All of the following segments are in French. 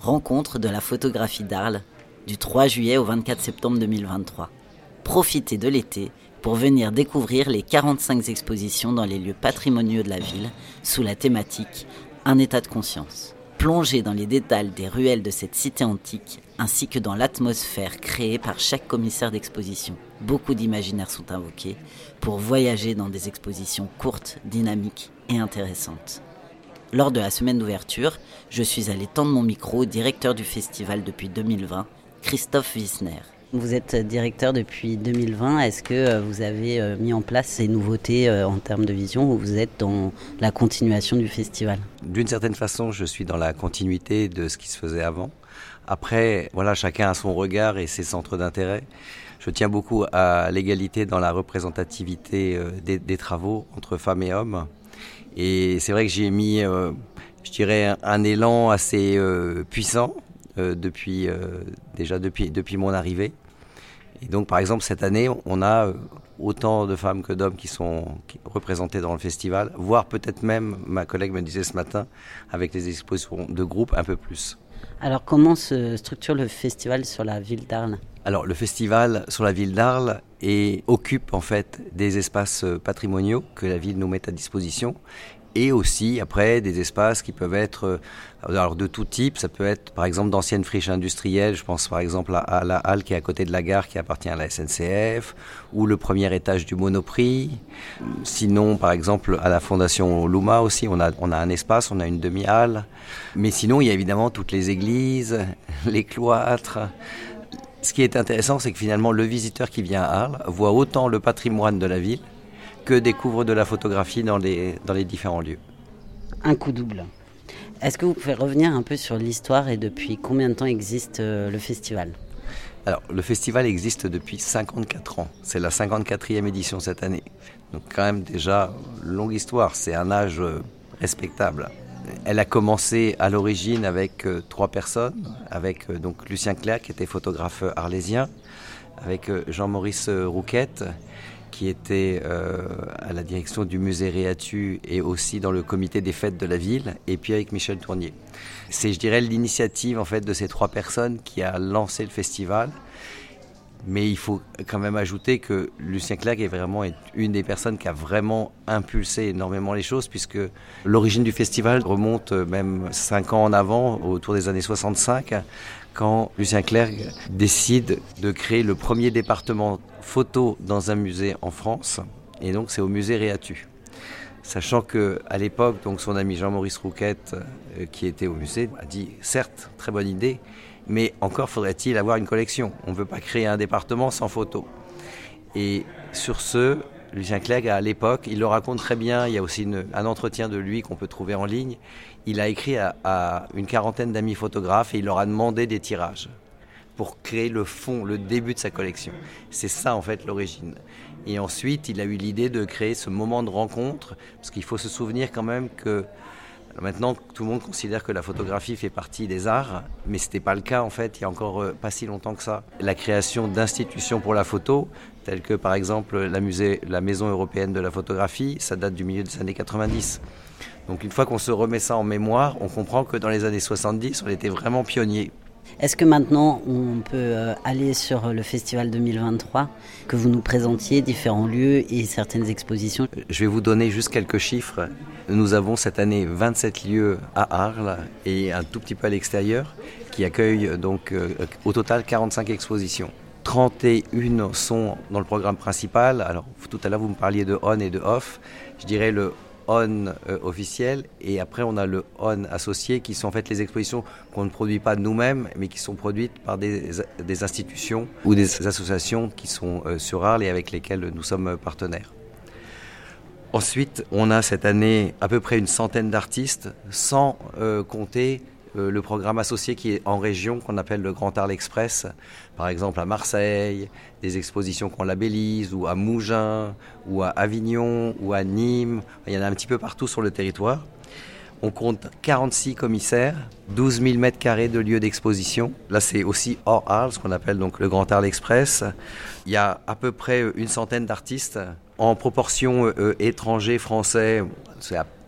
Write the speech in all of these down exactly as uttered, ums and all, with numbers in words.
Rencontre de la photographie d'Arles du trois juillet au vingt-quatre septembre deux mille vingt-trois. Profitez de l'été pour venir découvrir les quarante-cinq expositions dans les lieux patrimoniaux de la ville sous la thématique « Un état de conscience ». Plongez dans les détails des ruelles de cette cité antique ainsi que dans l'atmosphère créée par chaque commissaire d'exposition. Beaucoup d'imaginaire sont invoqués pour voyager dans des expositions courtes, dynamiques et intéressantes. Lors de la semaine d'ouverture, je suis allé tendre mon micro au directeur du festival depuis deux mille vingt, Christophe Wissner. Vous êtes directeur depuis deux mille vingt. Est-ce que vous avez mis en place ces nouveautés en termes de vision ou vous êtes dans la continuation du festival ? D'une certaine façon, je suis dans la continuité de ce qui se faisait avant. Après, voilà, chacun a son regard et ses centres d'intérêt. Je tiens beaucoup à l'égalité dans la représentativité des, des travaux entre femmes et hommes. Et c'est vrai que j'y ai mis, euh, je dirais, un, un élan assez euh, puissant euh, depuis, euh, déjà depuis, depuis mon arrivée. Et donc, par exemple, cette année, on a autant de femmes que d'hommes qui sont qui, représentées dans le festival, voire peut-être même, ma collègue me disait ce matin, avec les expositions de groupe, un peu plus. Alors, comment se structure le festival sur la ville d'Arles ? Alors, le festival sur la ville d'Arles et occupe en fait des espaces patrimoniaux que la ville nous met à disposition et aussi après des espaces qui peuvent être alors, de tout type. Ça peut être par exemple d'anciennes friches industrielles, je pense par exemple à, à la halle qui est à côté de la gare qui appartient à la S N C F ou le premier étage du Monoprix. Sinon par exemple à la Fondation Luma aussi, on a, on a un espace, on a une demi-halle. Mais sinon il y a évidemment toutes les églises, les cloîtres. Ce qui est intéressant, c'est que finalement, le visiteur qui vient à Arles voit autant le patrimoine de la ville que découvre de la photographie dans les, dans les différents lieux. Un coup double. Est-ce que vous pouvez revenir un peu sur l'histoire et depuis combien de temps existe le festival ? Alors, le festival existe depuis cinquante-quatre ans. C'est la cinquante-quatrième édition cette année. Donc quand même déjà, longue histoire. C'est un âge respectable. Elle a commencé à l'origine avec euh, trois personnes, avec euh, donc Lucien Clerc qui était photographe arlésien, avec euh, Jean-Maurice Rouquette qui était euh, à la direction du musée Réatu et aussi dans le comité des fêtes de la ville, et puis avec Michel Tournier. C'est, je dirais, l'initiative en fait de ces trois personnes qui a lancé le festival. Mais il faut quand même ajouter que Lucien Clerc est vraiment une des personnes qui a vraiment impulsé énormément les choses, puisque l'origine du festival remonte même cinq ans en avant, autour des années soixante-cinq, quand Lucien Clerc décide de créer le premier département photo dans un musée en France, et donc c'est au musée Réatu. Sachant qu'à l'époque, donc son ami Jean-Maurice Rouquette, euh, qui était au musée, a dit « certes, très bonne idée », mais encore faudrait-il avoir une collection. On ne veut pas créer un département sans photos. Et sur ce, Lucien Clerc, à l'époque, il le raconte très bien, il y a aussi une, un entretien de lui qu'on peut trouver en ligne. Il a écrit à, à une quarantaine d'amis photographes et il leur a demandé des tirages pour créer le fond, le début de sa collection. C'est ça en fait l'origine. Et ensuite, il a eu l'idée de créer ce moment de rencontre, parce qu'il faut se souvenir quand même que maintenant, tout le monde considère que la photographie fait partie des arts, mais ce n'était pas le cas en fait, il y a encore euh, pas si longtemps que ça. La création d'institutions pour la photo, telles que par exemple la, musée, la Maison européenne de la photographie, ça date du milieu des années quatre-vingt-dix. Donc une fois qu'on se remet ça en mémoire, on comprend que dans les années soixante-dix, on était vraiment pionniers. Est-ce que maintenant on peut aller sur le festival deux mille vingt-trois, que vous nous présentiez différents lieux et certaines expositions ? Je vais vous donner juste quelques chiffres. Nous avons cette année vingt-sept lieux à Arles et un tout petit peu à l'extérieur qui accueillent donc euh, au total quarante-cinq expositions. trente et un sont dans le programme principal. Alors tout à l'heure vous me parliez de on et de off. Je dirais le on euh, officiel et après on a le on associé qui sont en fait les expositions qu'on ne produit pas nous-mêmes mais qui sont produites par des, des institutions ou des associations qui sont euh, sur Arles et avec lesquelles nous sommes partenaires. Ensuite, on a cette année à peu près une centaine d'artistes sans euh, compter euh, le programme associé qui est en région qu'on appelle le Grand Arles Express, par exemple à Marseille, des expositions qu'on labellise, ou à Mougins, ou à Avignon, ou à Nîmes. Il y en a un petit peu partout sur le territoire. On compte quarante-six commissaires, douze mille mètres carrés de lieux d'exposition. Là, c'est aussi hors Arles, ce qu'on appelle donc le Grand Arles Express. Il y a à peu près une centaine d'artistes en proportion euh, étrangers, français. C'est à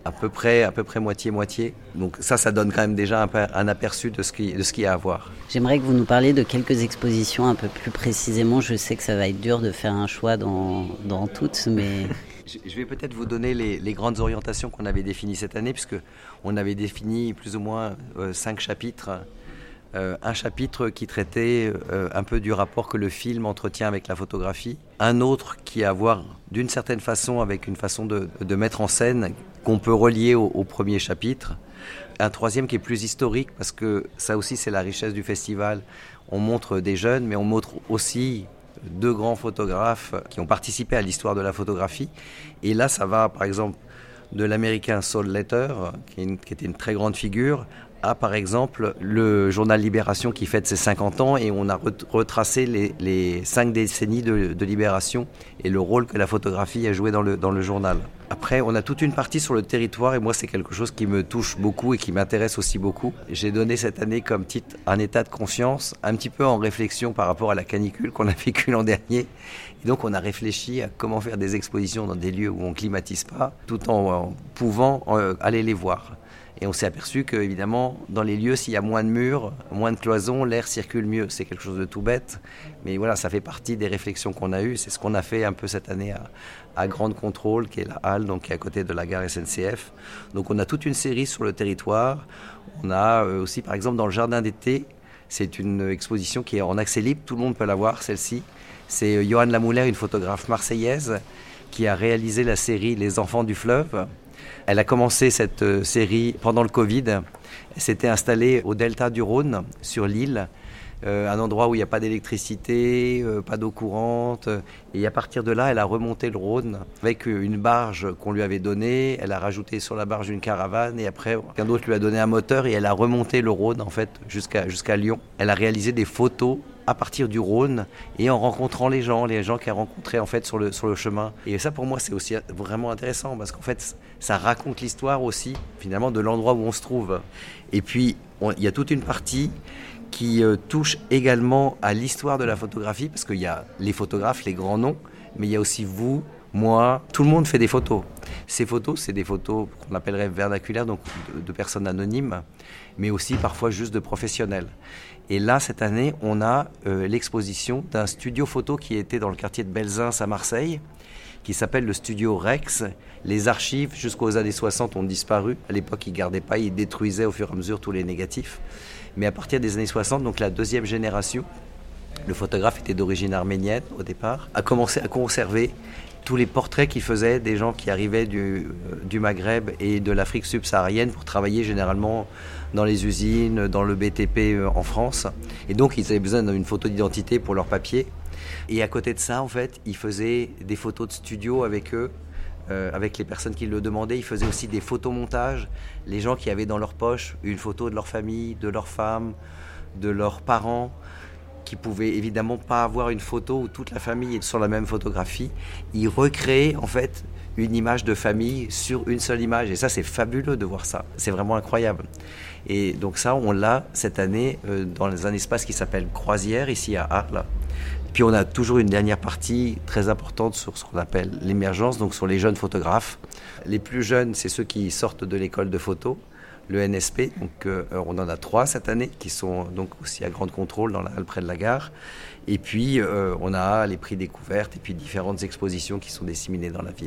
à peu près, à peu près moitié-moitié. Donc ça, ça donne quand même déjà un, un aperçu de ce qui, de ce qu'il y a à voir. J'aimerais que vous nous parliez de quelques expositions un peu plus précisément. Je sais que ça va être dur de faire un choix dans, dans toutes, mais... Je vais peut-être vous donner les, les grandes orientations qu'on avait définies cette année, puisque on avait défini plus ou moins euh, cinq chapitres. Euh, un chapitre qui traitait euh, un peu du rapport que le film entretient avec la photographie. Un autre qui a à voir d'une certaine façon avec une façon de, de mettre en scène qu'on peut relier au, au premier chapitre. Un troisième qui est plus historique, parce que ça aussi c'est la richesse du festival. On montre des jeunes, mais on montre aussi deux grands photographes qui ont participé à l'histoire de la photographie. Et là, ça va, par exemple, de l'américain Saul Letter, qui, une, qui était une très grande figure, à, par exemple, le journal Libération qui fête ses cinquante ans, et on a retracé les, les cinq décennies de, de Libération et le rôle que la photographie a joué dans le, dans le journal. Après, on a toute une partie sur le territoire, et moi, c'est quelque chose qui me touche beaucoup et qui m'intéresse aussi beaucoup. J'ai donné cette année comme titre un état de conscience, un petit peu en réflexion par rapport à la canicule qu'on a vécue l'an dernier. Et donc, on a réfléchi à comment faire des expositions dans des lieux où on ne climatise pas, tout en, en pouvant euh, aller les voir. Et on s'est aperçu que, évidemment, dans les lieux, s'il y a moins de murs, moins de cloisons, l'air circule mieux. C'est quelque chose de tout bête. Mais voilà, ça fait partie des réflexions qu'on a eues. C'est ce qu'on a fait un peu cette année à, à Grande Contrôle, qui est la halle, donc qui est à côté de la gare S N C F. Donc on a toute une série sur le territoire. On a euh, aussi, par exemple, dans le jardin d'été, c'est une exposition qui est en accès libre. Tout le monde peut la voir, celle-ci. C'est euh, Johan Lamoulaire, une photographe marseillaise, qui a réalisé la série Les Enfants du Fleuve. Elle a commencé cette série pendant le Covid. Elle s'était installée au delta du Rhône, sur l'île, euh, un endroit où il n'y a pas d'électricité, euh, pas d'eau courante. Et à partir de là, elle a remonté le Rhône avec une barge qu'on lui avait donnée. Elle a rajouté sur la barge une caravane, et après, quelqu'un d'autre lui a donné un moteur, et elle a remonté le Rhône en fait jusqu'à, jusqu'à Lyon. Elle a réalisé des photos à partir du Rhône et en rencontrant les gens, les gens qu'elle a rencontrés en fait sur le, sur le chemin. Et ça, pour moi, c'est aussi vraiment intéressant, parce qu'en fait, ça raconte l'histoire aussi, finalement, de l'endroit où on se trouve. Et puis, on, il y a toute une partie qui euh, touche également à l'histoire de la photographie, parce qu'il y a les photographes, les grands noms, mais il y a aussi vous, moi, tout le monde fait des photos. Ces photos, c'est des photos qu'on appellerait vernaculaires, donc de, de personnes anonymes, mais aussi parfois juste de professionnels. Et là, cette année, on a euh, l'exposition d'un studio photo qui était dans le quartier de Belzins à Marseille, qui s'appelle le studio Rex. Les archives, jusqu'aux années soixante, ont disparu. À l'époque, ils ne gardaient pas, ils détruisaient au fur et à mesure tous les négatifs. Mais à partir des années soixante, donc la deuxième génération, le photographe était d'origine arménienne au départ, a commencé à conserver tous les portraits qu'il faisait des gens qui arrivaient du, du Maghreb et de l'Afrique subsaharienne pour travailler généralement dans les usines, dans le B T P en France. Et donc, ils avaient besoin d'une photo d'identité pour leur papier. Et à côté de ça, en fait, ils faisaient des photos de studio avec eux, euh, avec les personnes qui le demandaient. Ils faisaient aussi des photomontages. Les gens qui avaient dans leur poche une photo de leur famille, de leur femme, de leurs parents, qui pouvaient évidemment pas avoir une photo où toute la famille est sur la même photographie. Ils recréaient en fait une image de famille sur une seule image. Et ça, c'est fabuleux de voir ça. C'est vraiment incroyable. Et donc ça, on l'a cette année euh, dans un espace qui s'appelle Croisière, ici à Arles. Puis on a toujours une dernière partie très importante sur ce qu'on appelle l'émergence, donc sur les jeunes photographes. Les plus jeunes, c'est ceux qui sortent de l'école de photo, le N S P. Donc euh, on en a trois cette année qui sont donc aussi à Grande Contrôle dans la halle près de la gare. Et puis euh, on a les prix découvertes et puis différentes expositions qui sont disséminées dans la ville.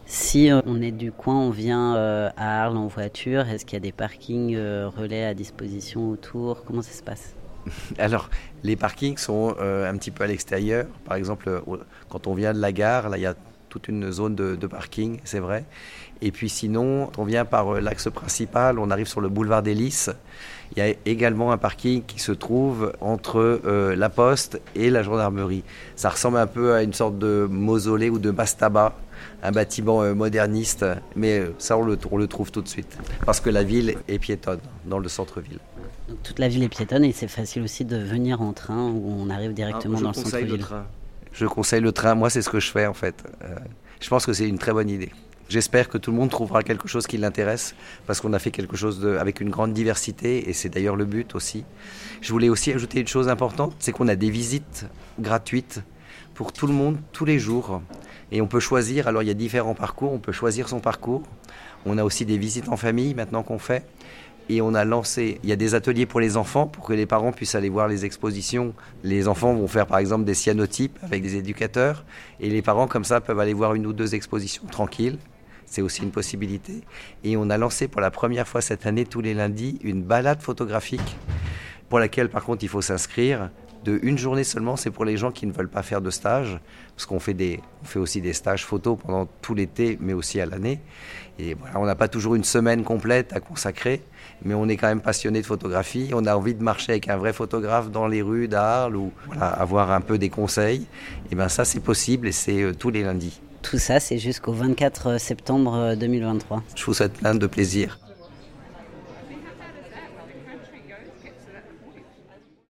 Si euh, on est du coin, on vient euh, à Arles en voiture, est-ce qu'il y a des parkings euh, relais à disposition autour ? Comment ça se passe ? Alors, les parkings sont euh, un petit peu à l'extérieur. Par exemple, euh, quand on vient de la gare, là, il y a toute une zone de, de parking, c'est vrai. Et puis sinon, quand on vient par euh, l'axe principal, on arrive sur le boulevard des Lys. Il y a également un parking qui se trouve entre euh, la Poste et la gendarmerie. Ça ressemble un peu à une sorte de mausolée ou de mastaba, un bâtiment euh, moderniste, mais euh, ça on le, on le trouve tout de suite, parce que la ville est piétonne dans le centre-ville. Donc toute la ville est piétonne et c'est facile aussi de venir en train où on arrive directement ah, dans le centre-ville. Le train. Je conseille le train, moi c'est ce que je fais en fait. Euh, je pense que c'est une très bonne idée. J'espère que tout le monde trouvera quelque chose qui l'intéresse, parce qu'on a fait quelque chose de, avec une grande diversité, et c'est d'ailleurs le but aussi. Je voulais aussi ajouter une chose importante, c'est qu'on a des visites gratuites pour tout le monde, tous les jours. Et on peut choisir, alors il y a différents parcours, on peut choisir son parcours. On a aussi des visites en famille maintenant qu'on fait. Et on a lancé, il y a des ateliers pour les enfants, pour que les parents puissent aller voir les expositions. Les enfants vont faire par exemple des cyanotypes avec des éducateurs. Et les parents comme ça peuvent aller voir une ou deux expositions tranquilles. C'est aussi une possibilité. Et on a lancé pour la première fois cette année, tous les lundis, une balade photographique pour laquelle par contre il faut s'inscrire. De une journée seulement, c'est pour les gens qui ne veulent pas faire de stage, parce qu'on fait, des, on fait aussi des stages photos pendant tout l'été, mais aussi à l'année. Et voilà, on n'a pas toujours une semaine complète à consacrer, mais on est quand même passionné de photographie. On a envie de marcher avec un vrai photographe dans les rues d'Arles ou voilà, avoir un peu des conseils. Et bien ça, c'est possible et c'est euh, tous les lundis. Tout ça, c'est jusqu'au vingt-quatre septembre deux mille vingt-trois. Je vous souhaite plein de plaisir.